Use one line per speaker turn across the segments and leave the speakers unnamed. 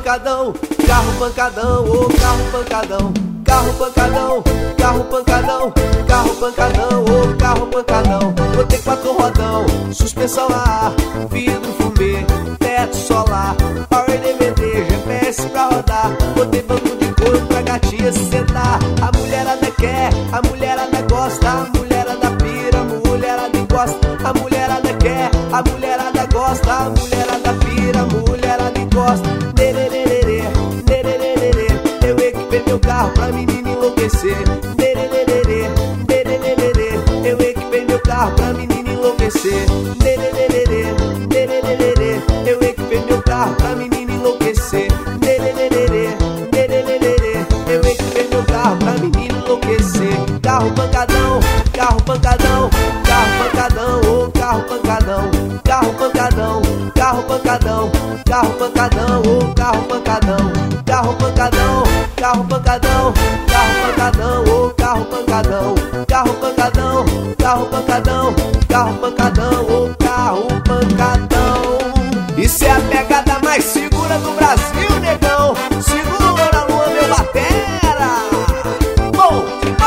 pancadão, carro pancadão, ô carro pancadão, carro pancadão, carro pancadão, carro pancadão, ô carro pancadão. Botei 4 rodão, suspensão a ar, vidro fumê, teto solar, power DVD, GPS pra rodar. Botei banco de couro pra gatinha se sentar. A mulherada quer, a mulherada gosta, a mulherada pira, a mulherada encosta. A mulherada quer, a mulherada gosta, a mulherada pira, a mulherada encosta. Nerererê, nerererê, eu equipei meu carro pra menina enlouquecer. Nerererê, nerererê, eu equipei meu carro pra menina enlouquecer. Nerererê, nerererê, eu equipei meu carro pra menina enlouquecer. Nerererê, nerererê, eu equipei meu carro pra menina enlouquecer. Carro pancadão, carro pancadão, carro pancadão, ô carro pancadão, carro pancadão, carro pancadão, carro pancadão, ô carro pancadão, carro pancadão, carro pancadão, carro pancadão, ô carro pancadão, carro pancadão, carro pancadão, carro pancadão, ô carro pancadão. Isso é a pegada mais segura do Brasil, negão. Segura, lua, meu batera. Bom,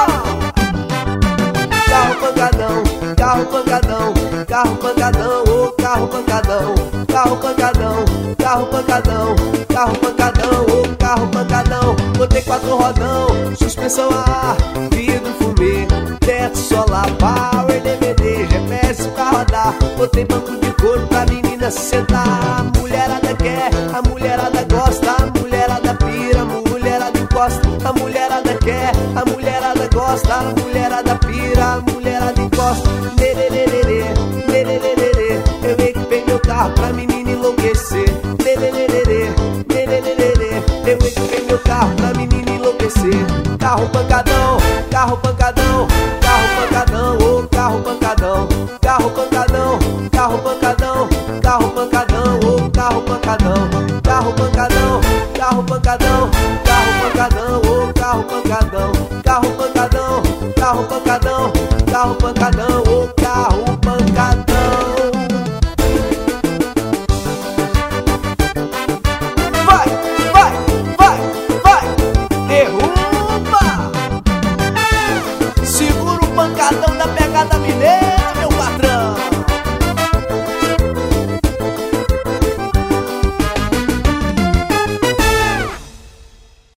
carro pancadão, carro pancadão, carro pancadão, ô carro pancadão, carro pancadão, carro pancadão, carro pancadão, ô carro pancadão. Botei 4 rodão, suspensão a ar, vidro fumê, teto solar, power DVD, GPS pra rodar. Botei banco de couro pra menina se sentar. A mulherada quer, a mulherada gosta, a mulherada pira, a mulherada encosta. A mulherada quer, a mulherada gosta, a mulherada pira, a mulherada encosta. Nerererê, nerererê, eu equipei meu carro pra menina enlouquecer. Nerererê, nerererê, eu equipei meu carro pra menina enlouquecer. Carro pancadão, carro pancadão, carro pancadão, ô carro pancadão, carro pancadão, carro pancadão, carro pancadão, ô carro pancadão, carro pancadão, carro pancadão, carro pancadão, ô carro pancadão, carro pancadão, carro pancadão, carro pancadão, ô